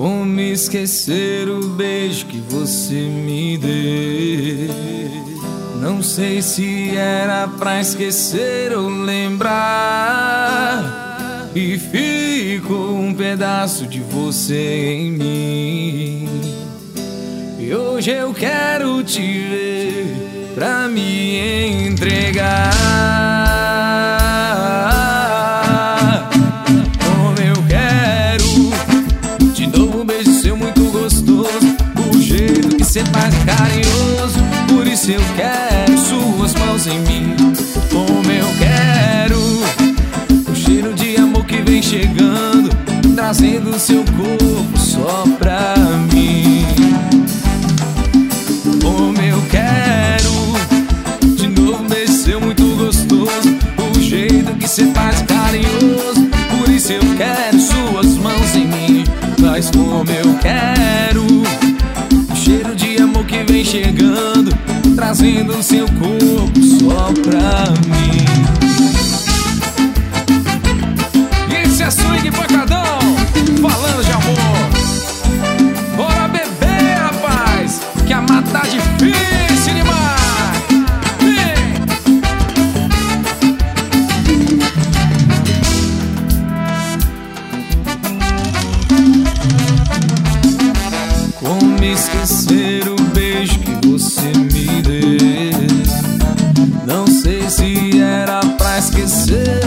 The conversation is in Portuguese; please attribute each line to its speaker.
Speaker 1: Como esquecer o beijo que você me deu? Não sei se era pra esquecer ou lembrar, e ficou um pedaço de você em mim. E hoje eu quero te ver pra me entregar. Como eu quero de novo um beijo seu muito gostoso, o jeito que cê faz carinhoso. Por isso eu quero suas mãos em mim. Como eu quero o cheiro de amor que vem chegando, trazendo seu corpo só pra mim. Como eu quero de novo um beijo seu muito gostoso, o jeito que cê faz carinhoso. Por isso eu quero suas mãos em mim. Mas como eu quero o cheiro de amor que vem chegando, trazendo seu corpo só pra mim. Esse é swing pancadão, falando de amor. Bora beber, rapaz, que a mata tá difícil demais. Vem! Como esquecer o beijo que você me deu? Não sei se era pra esquecer